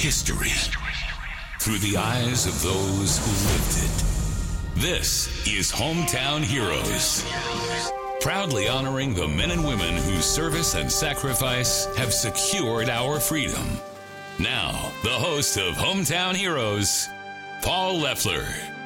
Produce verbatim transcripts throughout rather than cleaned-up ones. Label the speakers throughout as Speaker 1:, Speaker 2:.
Speaker 1: History through the eyes of those who lived it. This is Hometown Heroes, proudly honoring the men and women whose service and sacrifice have secured our freedom. Now, the host of Hometown Heroes, Paul Leffler.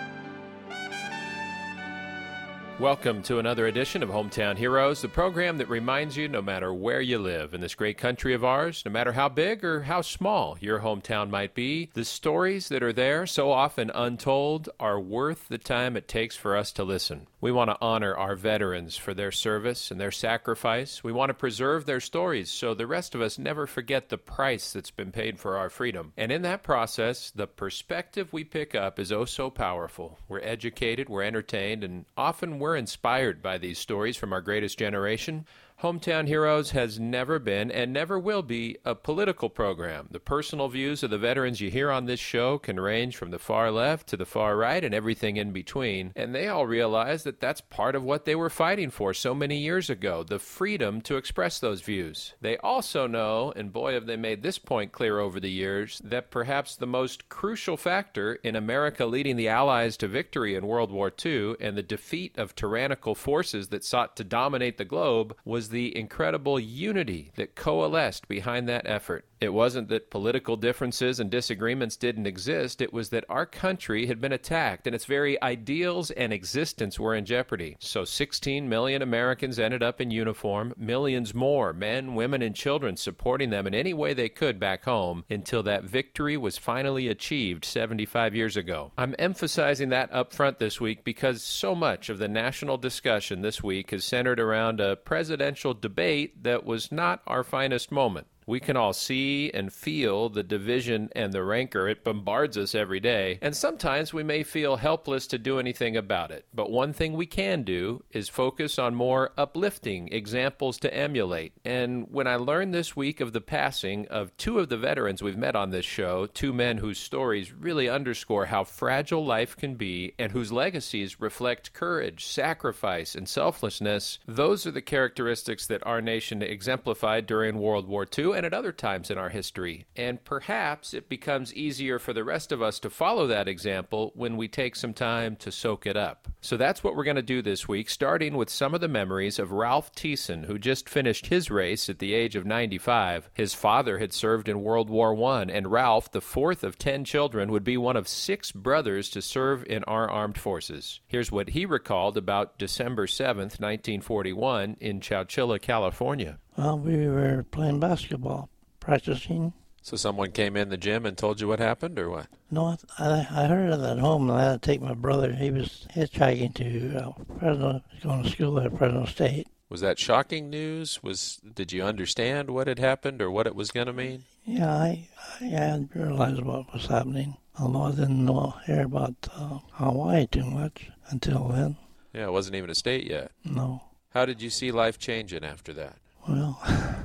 Speaker 2: Welcome to another edition of Hometown Heroes, the program that reminds you no matter where you live in this great country of ours, no matter how big or how small your hometown might be, the stories that are there, so often untold, are worth the time it takes for us to listen. We want to honor our veterans for their service and their sacrifice. We want to preserve their stories so the rest of us never forget the price that's been paid for our freedom. And in that process, the perspective we pick up is oh so powerful. We're educated, we're entertained, and often we're inspired by these stories from our greatest generation. Hometown Heroes has never been and never will be a political program. The personal views of the veterans you hear on this show can range from the far left to the far right and everything in between. And they all realize that that's part of what they were fighting for so many years ago, the freedom to express those views. They also know, and boy have they made this point clear over the years, that perhaps the most crucial factor in America leading the Allies to victory in World War Two and the defeat of tyrannical forces that sought to dominate the globe was the incredible unity that coalesced behind that effort. It wasn't that political differences and disagreements didn't exist, it was that our country had been attacked and its very ideals and existence were in jeopardy. So sixteen million Americans ended up in uniform, millions more, men, women, and children supporting them in any way they could back home until that victory was finally achieved seventy-five years ago. I'm emphasizing that up front this week because so much of the national discussion this week is centered around a presidential debate that was not our finest moment. We can all see and feel the division and the rancor. It bombards us every day, and sometimes we may feel helpless to do anything about it. But one thing we can do is focus on more uplifting examples to emulate. And when I learned this week of the passing of two of the veterans we've met on this show, two men whose stories really underscore how fragile life can be and whose legacies reflect courage, sacrifice, and selflessness, those are the characteristics that our nation exemplified during World War Two and at other times in our history. And perhaps it becomes easier for the rest of us to follow that example when we take some time to soak it up. So that's what we're going to do this week, starting with some of the memories of Ralph Thiessen, who just finished his race at the age of ninety-five. His father had served in World War One, and Ralph, the fourth of ten children, would be one of six brothers to serve in our armed forces. Here's what he recalled about December seventh, nineteen forty-one in Chowchilla, California.
Speaker 3: Well, we were playing basketball, practicing.
Speaker 2: So someone came in the gym and told you what happened, or what?
Speaker 3: No, I, I heard it at home, and I had to take my brother. He was hitchhiking to uh, Fresno, going to school at Fresno State.
Speaker 2: Was that shocking news? Was Did you understand what had happened or what it was going to mean?
Speaker 3: Yeah, I, I had realized what was happening, although I didn't know hear about uh, Hawaii too much until then.
Speaker 2: Yeah, it wasn't even a state yet.
Speaker 3: No.
Speaker 2: How did you see life changing after that?
Speaker 3: Well,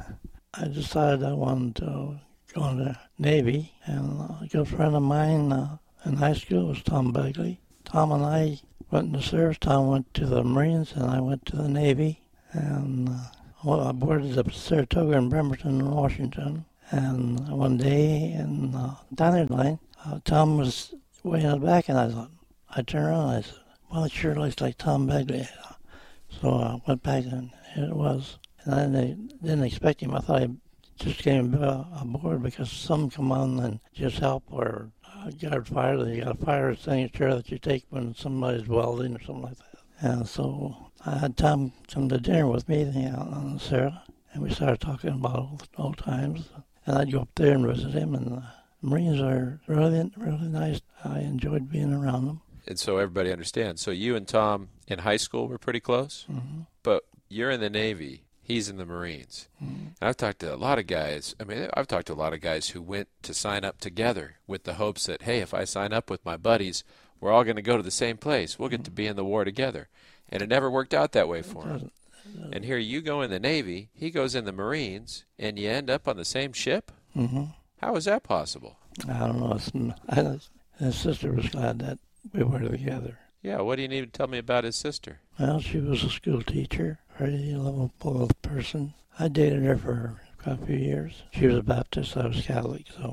Speaker 3: I decided I wanted to go in the Navy, and a good friend of mine uh, in high school was Tom Begley. Tom and I went in the service. Tom went to the Marines, and I went to the Navy. And uh, well, I boarded the Saratoga in Bremerton, Washington. And one day in the dining line, uh, Tom was way in the back, and I thought, I turned around and I said, well, it sure looks like Tom Begley. So I went back, and it was. And I didn't expect him. I thought he just came aboard because some come on and just help or uh, guard fire. They got a fire extinguisher that you take when somebody's welding or something like that. And so I had Tom come to dinner with me on Sarah, and we started talking about old, old times. And I'd go up there and visit him, and the Marines are really, really nice. I enjoyed being around them.
Speaker 2: And so everybody understands. So you and Tom in high school were pretty close,
Speaker 3: mm-hmm.
Speaker 2: but you're in the Navy. He's in the Marines. Mm-hmm. I've talked to a lot of guys. I mean, I've talked to a lot of guys who went to sign up together with the hopes that, hey, if I sign up with my buddies, we're all going to go to the same place. We'll get to be in the war together. And it never worked out that way for him. And here you go in the Navy, he goes in the Marines, and you end up on the same ship?
Speaker 3: Mm-hmm.
Speaker 2: How is that possible?
Speaker 3: I don't know. It's, I, his sister was glad that we were together.
Speaker 2: Yeah, what do you need to tell me about his sister?
Speaker 3: Well, she was a school teacher, very lovable person. I dated her for a few years. She was a Baptist, I was Catholic, so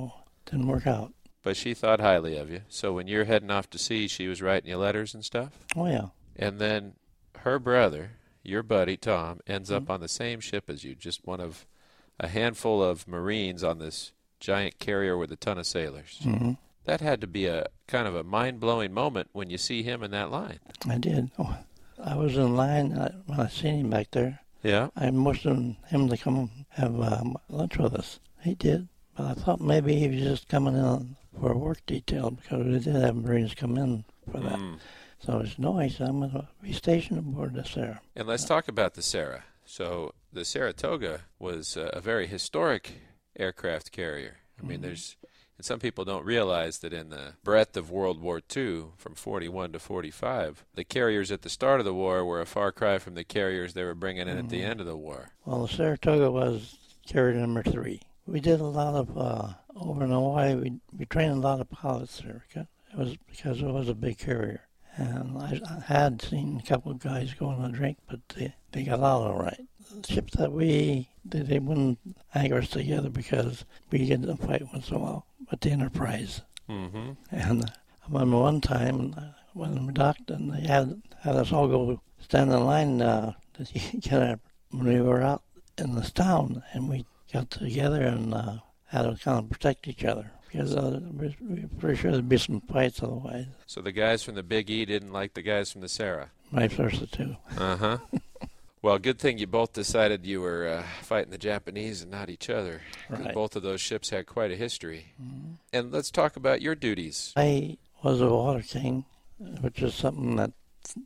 Speaker 3: didn't work out.
Speaker 2: But she thought highly of you. So when you're heading off to sea, she was writing you letters and stuff?
Speaker 3: Oh, yeah.
Speaker 2: And then her brother, your buddy, Tom, ends
Speaker 3: Mm-hmm.
Speaker 2: up on the same ship as you, just one of a handful of Marines on this giant carrier with a ton of sailors.
Speaker 3: Mm-hmm.
Speaker 2: That had to be a kind of a mind-blowing moment when you see him in that line.
Speaker 3: I did. Oh, I was in line I, when I seen him back there.
Speaker 2: Yeah?
Speaker 3: I motioned him to come have um, lunch with us. He did. But I thought maybe he was just coming in for a work detail because we did have Marines come in for that.
Speaker 2: Mm.
Speaker 3: So it's no, I said, I'm going to be stationed aboard the Sarah.
Speaker 2: And let's talk about the Sarah. So the Saratoga was a very historic aircraft carrier. I mean,
Speaker 3: Mm-hmm.
Speaker 2: there's, and some people don't realize that in the breadth of World War Two, from forty-one to forty-five, the carriers at the start of the war were a far cry from the carriers they were bringing in at the
Speaker 3: Mm-hmm.
Speaker 2: end of the war.
Speaker 3: Well, the Saratoga was carrier number three. We did a lot of, uh, over in Hawaii, we, we trained a lot of pilots there. It was because it was a big carrier. And I, I had seen a couple of guys go on a drink, but they, they got out all right. The ships that we did, they wouldn't anchor us together because we get in a fight once in a while with the Enterprise.
Speaker 2: Mm-hmm.
Speaker 3: And uh, I remember one time uh, when we docked and they had, had us all go stand in line uh, to get our, when we were out in this town, and we got together and uh, had to kind of protect each other because uh, we we were pretty sure there'd be some fights otherwise.
Speaker 2: So the guys from the Big E didn't like the guys from the Sarah.
Speaker 3: Vice versa, too.
Speaker 2: Uh-huh. Well, good thing you both decided you were uh, fighting the Japanese and not each other. 'Cause
Speaker 3: Right.
Speaker 2: both of those ships had quite a history.
Speaker 3: Mm-hmm.
Speaker 2: And let's talk about your duties.
Speaker 3: I was a water king, which is something that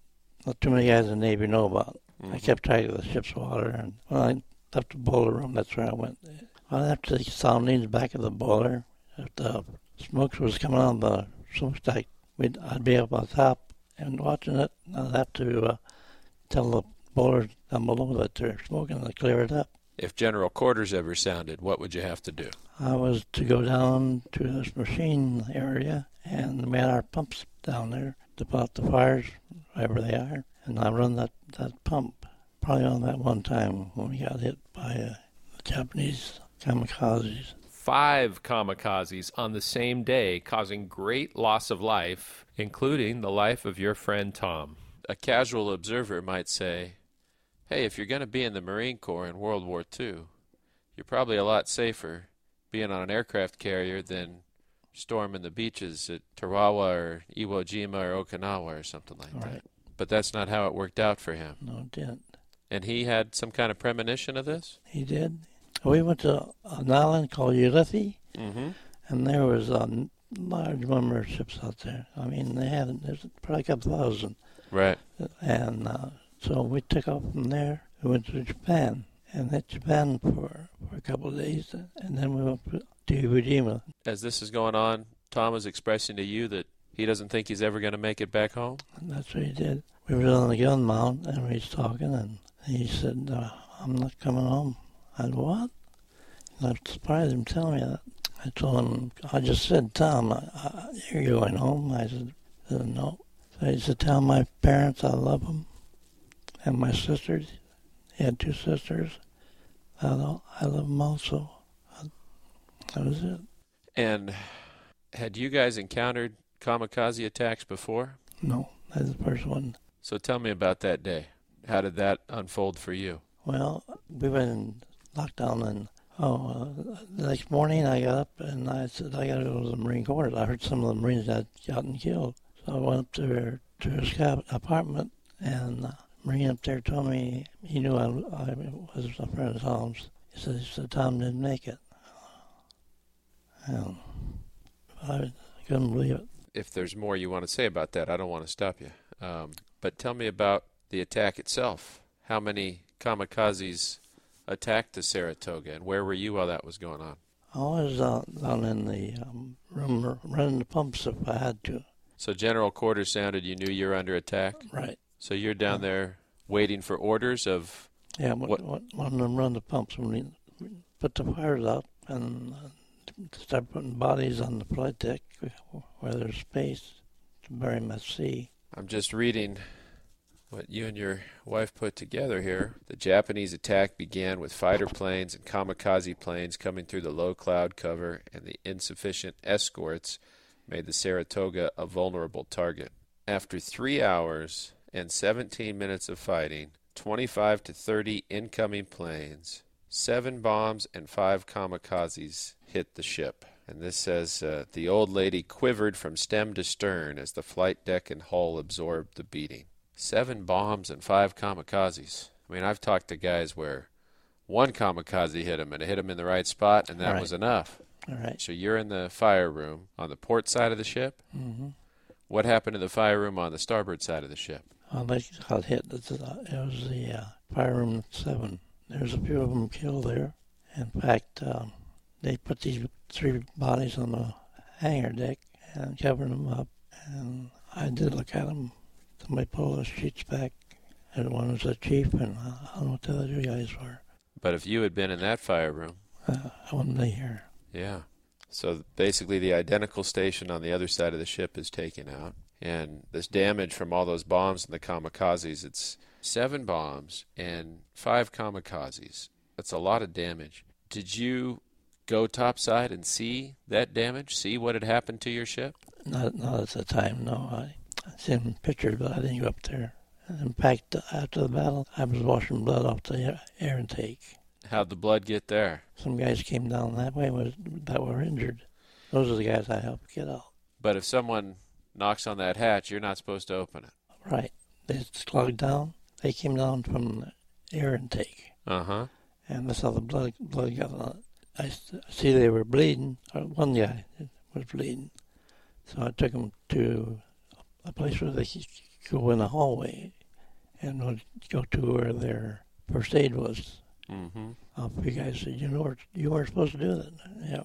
Speaker 3: not too many guys in the Navy know about.
Speaker 2: Mm-hmm.
Speaker 3: I kept track of the ship's water, and when I left the boiler room, that's where I went. I left the soundings back of the boiler. If the smoke was coming out of the smokestack, we'd, I'd be up on top and watching it. I'd have to uh, tell the boiler down below that they're smoking to clear it up.
Speaker 2: If general quarters ever sounded, what would you have to do?
Speaker 3: I was to go down to this machine area, and we had our pumps down there to put out the fires, wherever they are. And I run that, that pump, probably on that one time when we got hit by uh, the Japanese kamikazes.
Speaker 2: Five kamikazes on the same day, causing great loss of life, including the life of your friend Tom. A casual observer might say, hey, if you're going to be in the Marine Corps in World War Two, you're probably a lot safer being on an aircraft carrier than storming the beaches at Tarawa or Iwo Jima or Okinawa or something like
Speaker 3: Right.
Speaker 2: that. But that's not how it worked out for him.
Speaker 3: No, it didn't.
Speaker 2: And he had some kind of premonition of this?
Speaker 3: He did. We went to an island called Ulithi,
Speaker 2: Mm-hmm.
Speaker 3: and there was a large number of ships out there. I mean, they had, there's probably a couple thousand.
Speaker 2: Right.
Speaker 3: And uh, so we took off from there. We went to Japan and hit Japan for, for a couple of days, and then we went to Iwo Jima.
Speaker 2: As this is going on, Tom is expressing to you that he doesn't think he's ever going to make it back home?
Speaker 3: And that's what he did. We were on the gun mount, and we was talking, and he said, uh, I'm not coming home. I said, what? And I was surprised him telling me that. I told him, I just said, Tom, I, I, you're going home? I said, I said, no. So he said, tell my parents I love them, and my sisters. He had two sisters. I, I love them also. That was it.
Speaker 2: And had you guys encountered kamikaze attacks before?
Speaker 3: No, that's the first one.
Speaker 2: So tell me about that day. How did that unfold for you?
Speaker 3: Well, we were in lockdown, and oh, uh, the next morning I got up and I said, I got to go to the Marine Corps. I heard some of the Marines had gotten killed. So I went up to her, to his apartment, and the Marine up there told me he knew I, I was a friend of Tom's. He said, he said, Tom didn't make it. And I couldn't believe it.
Speaker 2: If there's more you want to say about that, I don't want to stop you. Um, but tell me about the attack itself. How many kamikazes attacked the Saratoga, and where were you while that was going on?
Speaker 3: I was uh, down in the um, room running the pumps if I had to.
Speaker 2: So general quarters sounded, you knew you were under attack?
Speaker 3: Right.
Speaker 2: So you're down there waiting for orders of...
Speaker 3: Yeah,
Speaker 2: what?
Speaker 3: one of them run the pumps when we put the fires out and uh, start putting bodies on the flight deck where there's space to bury them at sea.
Speaker 2: I'm just reading what you and your wife put together here. The Japanese attack began with fighter planes and kamikaze planes coming through the low cloud cover, and the insufficient escorts made the Saratoga a vulnerable target. After three hours and seventeen minutes of fighting, twenty-five to thirty incoming planes, seven bombs, and five kamikazes hit the ship. And this says, uh, the old lady quivered from stem to stern as the flight deck and hull absorbed the beating. Seven bombs and five kamikazes. I mean, I've talked to guys where one kamikaze hit him, and it hit him in the right spot, and that
Speaker 3: right.
Speaker 2: was enough.
Speaker 3: All right.
Speaker 2: So you're in the fire room on the port side of the ship.
Speaker 3: Mm-hmm.
Speaker 2: What happened to the fire room on the starboard side of the ship?
Speaker 3: Well, they got hit. It was the uh, fire room seven. There's a few of them killed there. In fact, um, they put these three bodies on the hangar deck and covered them up. And I did look at them. Somebody pulled those sheets back, and one was the chief, and I don't know what the other two guys were.
Speaker 2: But if you had been in that fire room...
Speaker 3: Uh, I wasn't there.
Speaker 2: Yeah. So basically the identical station on the other side of the ship is taken out. And this damage from all those bombs and the kamikazes, it's seven bombs and five kamikazes. That's a lot of damage. Did you go topside and see that damage? See what had happened to your ship?
Speaker 3: Not, not at the time, no. I, I seen pictures, but I didn't go up there. And in fact, after the battle, I was washing blood off the air intake.
Speaker 2: How'd the blood get there?
Speaker 3: Some guys came down that way was, that were injured. Those are the guys I helped get out.
Speaker 2: But if someone knocks on that hatch, you're not supposed to open it.
Speaker 3: Right. They slugged down. They came down from the air intake.
Speaker 2: Uh-huh.
Speaker 3: And that's how the blood, blood got on it. I see they were bleeding. One guy was bleeding. So I took them to a place where they could go in the hallway and would go to where their first aid was.
Speaker 2: Mm-hmm.
Speaker 3: Uh, you guys said, you know, you weren't supposed to do that. Yeah.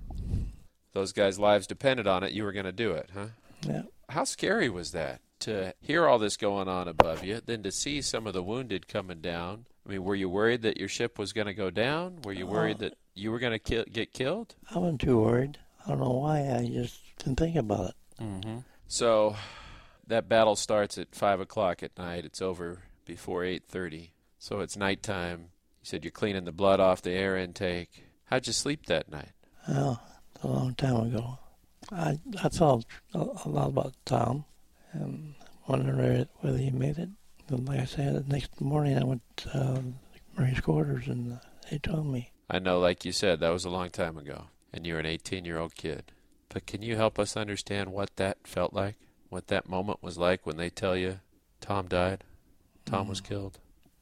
Speaker 2: Those guys' lives depended on it. You were going to do it, huh?
Speaker 3: Yeah.
Speaker 2: How scary was that, to hear all this going on above you, then to see some of the wounded coming down? I mean, were you worried that your ship was going to go down? Were you worried uh, that you were going to ki- get killed?
Speaker 3: I wasn't too worried. I don't know why. I just didn't think about it.
Speaker 2: Mm-hmm. So that battle starts at five o'clock at night. It's over before eight thirty. So it's nighttime. You said you're cleaning the blood off the air intake. How'd you sleep that night?
Speaker 3: Well, a long time ago. I I thought a, a lot about Tom and wondered whether he made it. And like I said, the next morning I went to uh, the Marines' quarters and they told me.
Speaker 2: I know, like you said, that was a long time ago, and you're an eighteen-year-old kid. But can you help us understand what that felt like? What that moment was like when they tell you Tom died? Tom mm. was killed?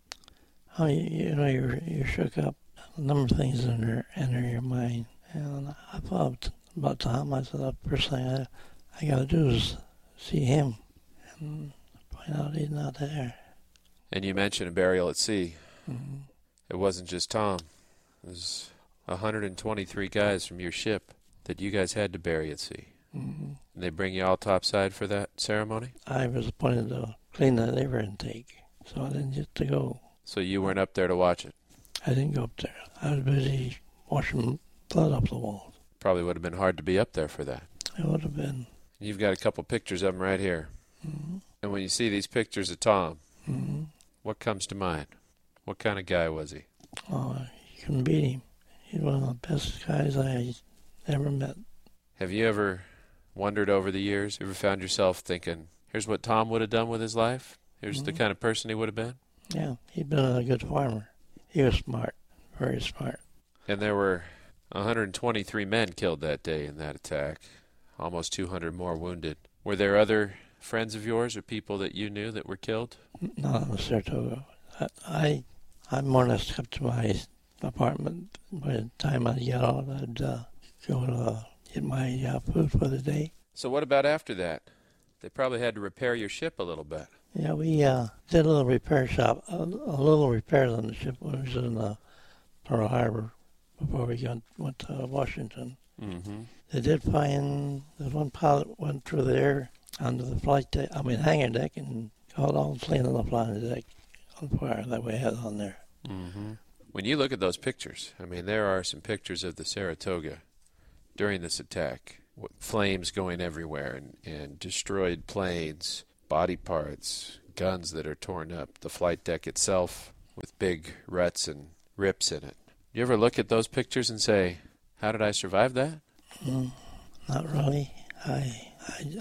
Speaker 3: Oh, you, you know, you're, you're shook up. A number of things enter, enter your mind. And I thought about Tom. I said, the first thing I, I got to do is see him and find out he's not there.
Speaker 2: And you mentioned a burial at sea.
Speaker 3: Mm-hmm.
Speaker 2: It wasn't just Tom. It was one hundred twenty-three guys from your ship that you guys had to bury at sea.
Speaker 3: Mm-hmm.
Speaker 2: And they bring you all topside for that ceremony?
Speaker 3: I was appointed to clean that air intake, so I didn't get to go.
Speaker 2: So you weren't up there to watch it?
Speaker 3: I didn't go up there. I was busy washing blood off the walls.
Speaker 2: Probably would have been hard to be up there for that.
Speaker 3: It would have been.
Speaker 2: You've got a couple pictures of him right here.
Speaker 3: Mm-hmm.
Speaker 2: And when you see these pictures of Tom,
Speaker 3: mm-hmm.
Speaker 2: what comes to mind? What kind of guy was he?
Speaker 3: Oh, you couldn't beat him. He's one of the best guys I ever met.
Speaker 2: Have you ever wondered over the years, ever found yourself thinking, here's what Tom would have done with his life? Here's mm-hmm. the kind of person he would have been?
Speaker 3: Yeah, he'd been a good farmer. He was smart, very smart.
Speaker 2: And there were one hundred twenty-three men killed that day in that attack, almost two hundred more wounded. Were there other friends of yours or people that you knew that were killed?
Speaker 3: Not in the Saratoga. I, I, I more or less kept to my apartment. By the time I get out, I'd uh, go to uh, get my uh, food for the day.
Speaker 2: So what about after that? They probably had to repair your ship a little bit.
Speaker 3: Yeah, we uh, did a little repair shop, a, a little repairs on the ship when it was in uh, Pearl Harbor before we got, went to Washington.
Speaker 2: Mm-hmm.
Speaker 3: They did find that one pilot went through there onto the flight deck, I mean hangar deck, and caught all the plane on the flying deck on fire that we had on there.
Speaker 2: Mm-hmm. When you look at those pictures, I mean, there are some pictures of the Saratoga during this attack, with flames going everywhere and, and destroyed planes, body parts, guns that are torn up, the flight deck itself with big ruts and rips in it. You ever look at those pictures and say, how did I survive that?
Speaker 3: Mm, not really. I,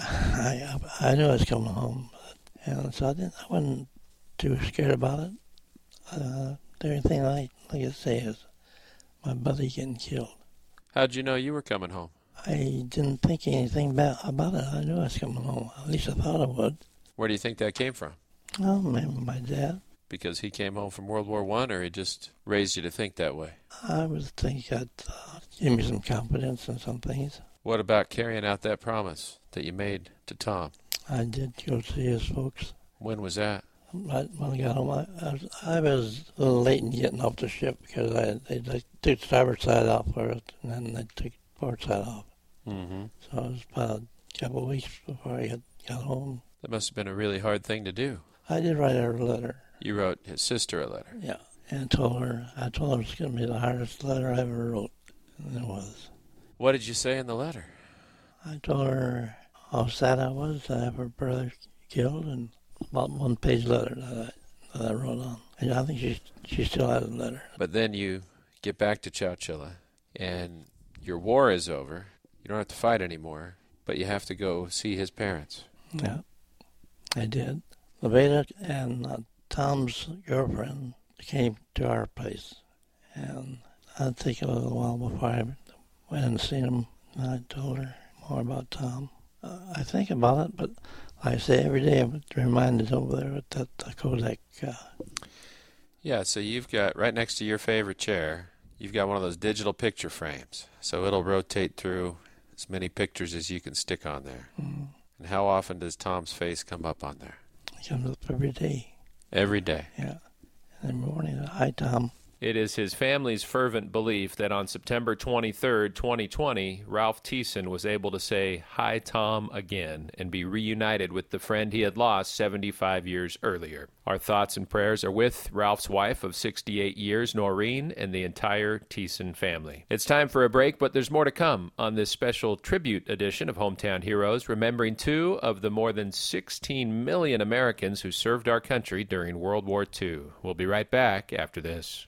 Speaker 3: I, I, I knew I was coming home, but, and so I, didn't, I wasn't too scared about it. Uh, the only thing I like to say is my buddy getting killed.
Speaker 2: How'd you know you were coming home?
Speaker 3: I didn't think anything about, about it. I knew I was coming home. At least I thought I would.
Speaker 2: Where do you think that came from?
Speaker 3: Oh, maybe my dad.
Speaker 2: Because he came home from World War One, or he just raised you to think that way?
Speaker 3: I would think that uh, gave me some confidence in some things.
Speaker 2: What about carrying out that promise that you made to Tom?
Speaker 3: I did go see his folks.
Speaker 2: When was that?
Speaker 3: Right when I got home, I, I, was, I was a little late in getting off the ship because I they, they took the starboard side off first, and then they took the port side off.
Speaker 2: Mm-hmm.
Speaker 3: So it was about a couple of weeks before I got, got home.
Speaker 2: That must have been a really hard thing to do.
Speaker 3: I did write her a letter.
Speaker 2: You wrote his sister a letter?
Speaker 3: Yeah, and told her, I told her it was going to be the hardest letter I ever wrote, and it was.
Speaker 2: What did you say in the letter?
Speaker 3: I told her how sad I was to have her brother killed, and about one page letter that I, that I wrote on. And I think she she still has a letter.
Speaker 2: But then you get back to Chowchilla, and your war is over. You don't have to fight anymore, but you have to go see his parents.
Speaker 3: Yeah, I did. Levada and uh, Tom's girlfriend came to our place, and I'd take a little while before I went and seen him, and I told her more about Tom. Uh, I think about it, but like I say, every day I'm reminded over there with that uh, Kodak. Uh,
Speaker 2: yeah, so you've got, right next to your favorite chair, you've got one of those digital picture frames, so it'll rotate through as many pictures as you can stick on there.
Speaker 3: mm,
Speaker 2: And how often does Tom's face come up on there?
Speaker 3: It comes up every day.
Speaker 2: Every day.
Speaker 3: Yeah. And every morning, hi, Tom.
Speaker 2: It is his family's fervent belief that on September twenty-third, twenty twenty, Ralph Thiessen was able to say, "Hi, Tom," again and be reunited with the friend he had lost seventy-five years earlier. Our thoughts and prayers are with Ralph's wife of sixty-eight years, Noreen, and the entire Thiessen family. It's time for a break, but there's more to come on this special tribute edition of Hometown Heroes, remembering two of the more than sixteen million Americans who served our country during World War Two. We'll be right back after this.